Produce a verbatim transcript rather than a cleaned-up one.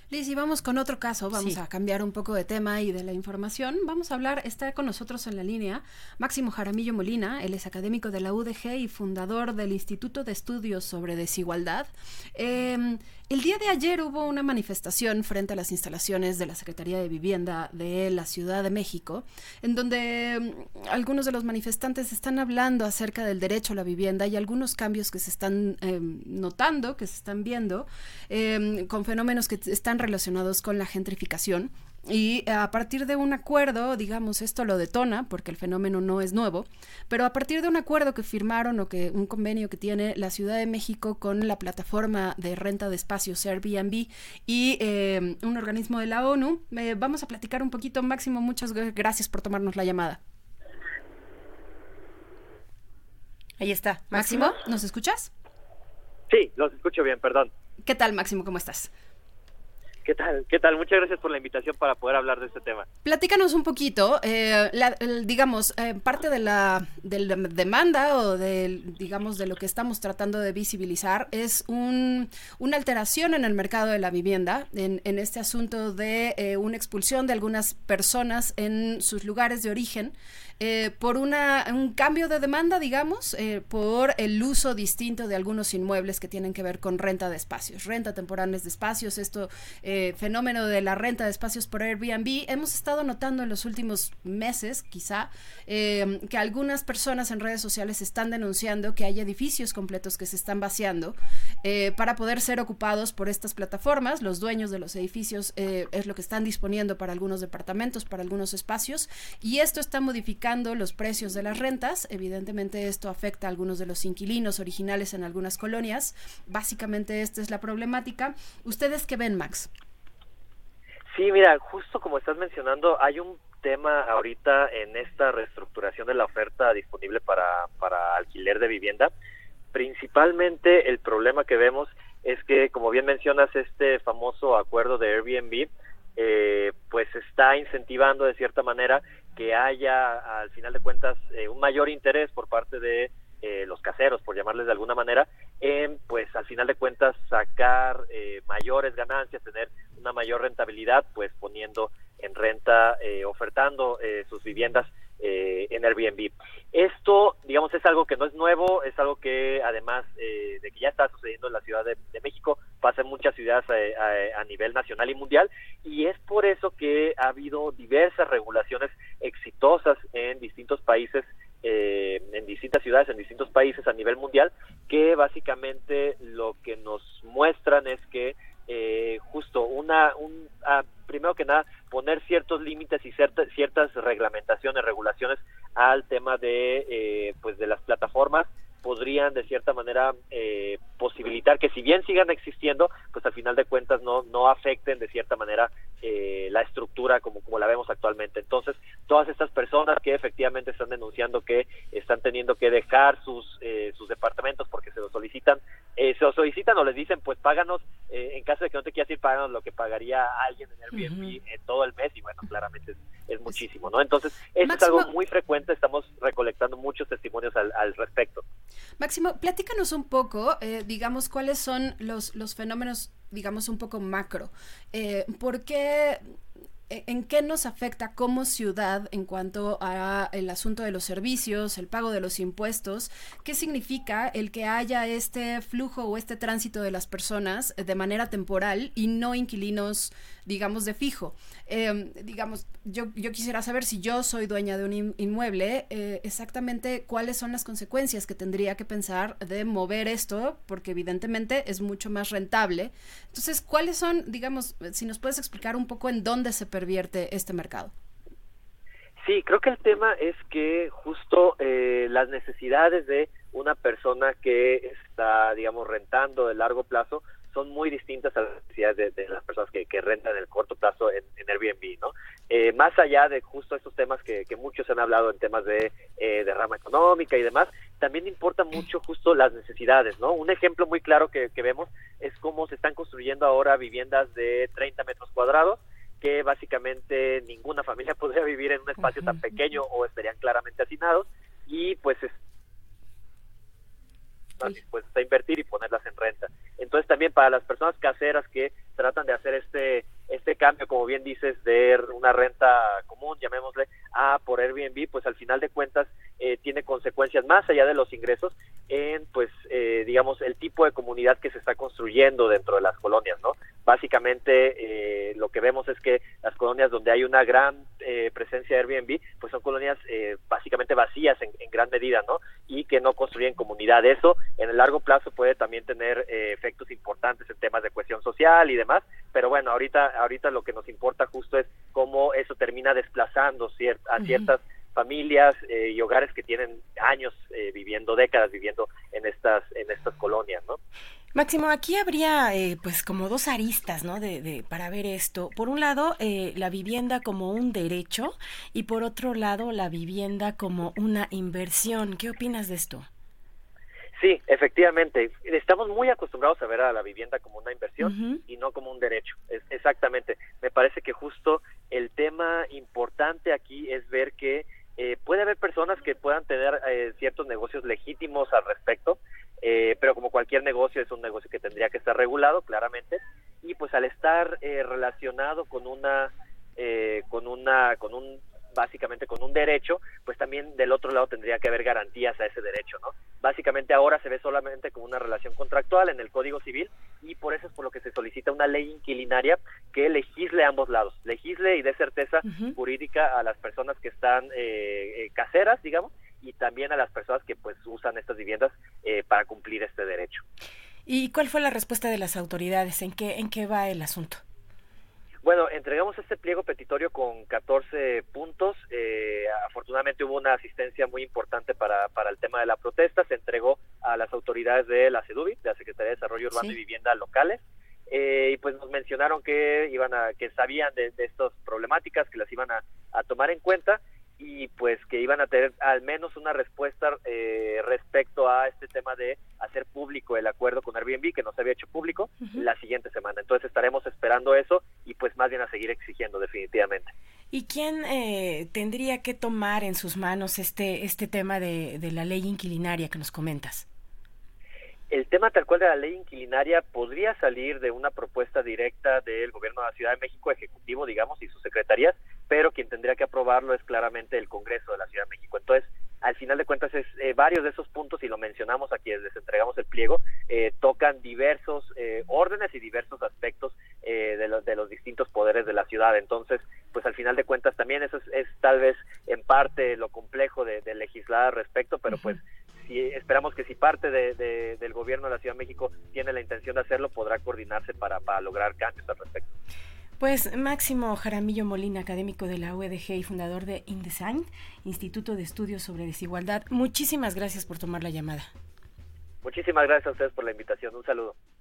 Liz, y vamos con otro caso, vamos Sí. a cambiar un poco de tema y de la información. Vamos a hablar, está con nosotros en la línea Máximo Jaramillo Molina, él es académico de la U D G y fundador del Instituto de Estudios sobre Desigualdad. Eh, el día de ayer hubo una manifestación frente a las instalaciones de la Secretaría de Vivienda de la Ciudad de México, en donde mm, algunos de los manifestantes están hablando acerca del derecho a la vivienda y algunos cambios que se están eh, notando, que se están viendo, eh, con fenómenos que están relacionados con la gentrificación. Y a partir de un acuerdo, digamos, esto lo detona, porque el fenómeno no es nuevo, pero a partir de un acuerdo que firmaron o que un convenio que tiene la Ciudad de México con la plataforma de renta de espacios Airbnb y eh, un organismo de la ONU, eh, vamos a platicar un poquito. Máximo, muchas gracias por tomarnos la llamada. Ahí está. Máximo, Máximo. ¿nos escuchas? Sí, los escucho bien, perdón. ¿Qué tal, Máximo? ¿Cómo estás? ¿Qué tal? ¿Qué tal? Muchas gracias por la invitación para poder hablar de este tema. Platícanos un poquito, eh, la, el, digamos, eh, parte de la, de la demanda o del, digamos, de lo que estamos tratando de visibilizar es un, una alteración en el mercado de la vivienda, en, en este asunto de eh, una expulsión de algunas personas en sus lugares de origen, eh, por una, un cambio de demanda, digamos, eh, por el uso distinto de algunos inmuebles que tienen que ver con renta de espacios, renta temporales de espacios, esto, eh, fenómeno de la renta de espacios por Airbnb. Hemos estado notando en los últimos meses, quizá, eh, que algunas personas en redes sociales están denunciando que hay edificios completos que se están vaciando eh, para poder ser ocupados por estas plataformas. Los dueños de los edificios eh, es lo que están disponiendo para algunos departamentos, para algunos espacios, y esto está modificando los precios de las rentas. Evidentemente esto afecta a algunos de los inquilinos originales en algunas colonias. Básicamente esta es la problemática. ¿Ustedes qué ven, Max? Sí, mira, justo como estás mencionando, hay un tema ahorita en esta reestructuración de la oferta disponible para, para alquiler de vivienda. Principalmente el problema que vemos es que, como bien mencionas, este famoso acuerdo de Airbnb, eh, pues está incentivando de cierta manera que haya, al final de cuentas, eh, un mayor interés por parte de eh, los caseros, por llamarles de alguna manera, en, pues, al final de cuentas, sacar eh, mayores ganancias, tener una mayor rentabilidad, pues, poniendo en renta, eh, ofertando eh, sus viviendas eh, en Airbnb. Esto, digamos, es algo que no es nuevo, es algo que, además eh, de que ya está sucediendo en la Ciudad de, de México, pasa en muchas ciudades eh, a, a nivel nacional y mundial, y es por eso que ha habido diversas regulaciones exitosas en distintos países, eh, en distintas ciudades, en distintos países a nivel mundial, que básicamente lo que nos muestran es que eh, justo una, un, ah, primero que nada, poner ciertos límites y ciertas, ciertas reglamentaciones, regulaciones al tema de, eh, pues de las plataformas, podrían de cierta manera eh, posibilitar que, si bien sigan existiendo, pues al final de cuentas no no afecten de cierta manera eh, la estructura como, como la vemos actualmente. Entonces, todas estas personas que efectivamente están denunciando que están teniendo que dejar sus eh, sus departamentos porque se los solicitan, eh, se los solicitan o les dicen, pues páganos, eh, en caso de que no te quieras ir, páganos lo que pagaría alguien en Airbnb uh-huh. en todo el mes, y bueno, claramente es, es muchísimo, ¿no? Entonces, esto Máximo, es algo muy frecuente, estamos recolectando muchos testimonios al, al respecto. Máximo, platícanos un poco, eh, digamos, cuáles son los, los fenómenos, digamos, un poco macro. Eh, ¿Por qué, en qué nos afecta como ciudad en cuanto a el asunto de los servicios, el pago de los impuestos? ¿Qué significa el que haya este flujo o este tránsito de las personas de manera temporal y no inquilinos, digamos, de fijo? Eh, digamos, yo, yo quisiera saber, si yo soy dueña de un inmueble, eh, exactamente cuáles son las consecuencias que tendría que pensar de mover esto, porque evidentemente es mucho más rentable. Entonces, ¿cuáles son, digamos, si nos puedes explicar un poco en dónde se pervierte este mercado? Sí, creo que el tema es que justo eh, las necesidades de una persona que está, digamos, rentando de largo plazo son muy distintas a las necesidades de, de las personas que, que rentan en el corto plazo en, en Airbnb, ¿no? Eh, más allá de justo estos temas que, que muchos han hablado en temas de eh, derrama económica y demás, también importa mucho justo las necesidades, ¿no? Un ejemplo muy claro que, que vemos es cómo se están construyendo ahora viviendas de treinta metros cuadrados, que básicamente ninguna familia podría vivir en un espacio tan pequeño o estarían claramente hacinados, y pues es más dispuestas a invertir y ponerlas en renta. Entonces también para las personas caseras que tratan de hacer este este cambio, como bien dices, de una renta común, llamémosle, a por Airbnb, pues al final de cuentas eh, tiene consecuencias más allá de los ingresos en, pues, eh, digamos, el tipo de comunidad que se está construyendo dentro de las colonias, ¿no? Básicamente, eh, lo que vemos es que las colonias donde hay una gran eh, presencia de Airbnb, pues son colonias eh, básicamente vacías en, en gran medida, ¿no? Y que no construyen comunidad. Eso, en el largo plazo, puede también tener eh, efectos importantes en temas de cohesión social y demás, pero bueno, ahorita ahorita lo que nos importa justo es cómo eso termina desplazando cier- a ciertas uh-huh. familias eh, y hogares que tienen años eh, viviendo, décadas viviendo en estas en estas colonias, ¿no? Máximo, aquí habría eh, pues como dos aristas, ¿no? De, de para ver esto. Por un lado, eh, la vivienda como un derecho y por otro lado, la vivienda como una inversión. ¿Qué opinas de esto? Sí, efectivamente. Estamos muy acostumbrados a ver a la vivienda como una inversión uh-huh. y no como un derecho. Es, exactamente. Me parece que justo el tema importante aquí es ver que eh, puede haber personas que puedan tener eh, ciertos negocios legítimos al respecto, eh, pero como cualquier negocio es un negocio que tendría que estar regulado, claramente, y pues al estar eh, relacionado con una, eh, con una, con un básicamente con un derecho, pues también del otro lado tendría que haber garantías a ese derecho, ¿no? Básicamente ahora se ve solamente como una relación contractual en el Código Civil y por eso es por lo que se solicita una ley inquilinaria que legisle a ambos lados, legisle y dé certeza uh-huh. jurídica a las personas que están eh, eh, caseras, digamos, y también a las personas que pues usan estas viviendas eh, para cumplir este derecho. ¿Y cuál fue la respuesta de las autoridades? ¿En qué, en qué va el asunto? Bueno, entregamos este pliego petitorio con catorce puntos. Eh, afortunadamente hubo una asistencia muy importante para, para el tema de la protesta. Se entregó a las autoridades de la SEDUBI, de la Secretaría de Desarrollo Urbano sí. y Vivienda locales. Eh, y pues nos mencionaron que iban a, que sabían de, de estas problemáticas, que las iban a, a tomar en cuenta y pues que iban a tener al menos una respuesta eh, respecto a este tema de hacer público el acuerdo con Airbnb, que no se había hecho público, uh-huh. la siguiente semana. Entonces estaremos esperando eso y pues más bien a seguir exigiendo definitivamente. ¿Y quién eh, tendría que tomar en sus manos este este tema de, de la ley inquilinaria que nos comentas? El tema tal cual de la ley inquilinaria podría salir de una propuesta directa del gobierno de la Ciudad de México, ejecutivo, digamos, y sus secretarías, pero quien tendría que aprobarlo es claramente el Congreso de la Ciudad de México. Entonces, al final de cuentas, es eh, varios de esos puntos, y lo mencionamos a quienes les entregamos el pliego, eh, tocan diversos eh, órdenes y diversos aspectos eh, de, los, de los distintos poderes de la ciudad. Entonces, pues al final de cuentas también eso es, es tal vez en parte lo complejo de, de legislar al respecto, pero pues si, esperamos que si parte de, de, del gobierno de la Ciudad de México tiene la intención de hacerlo, podrá coordinarse para, para lograr cambios al respecto. Pues Máximo Jaramillo Molina, académico de la U E D G y fundador de InDesign, Instituto de Estudios sobre Desigualdad, muchísimas gracias por tomar la llamada. Muchísimas gracias a ustedes por la invitación. Un saludo.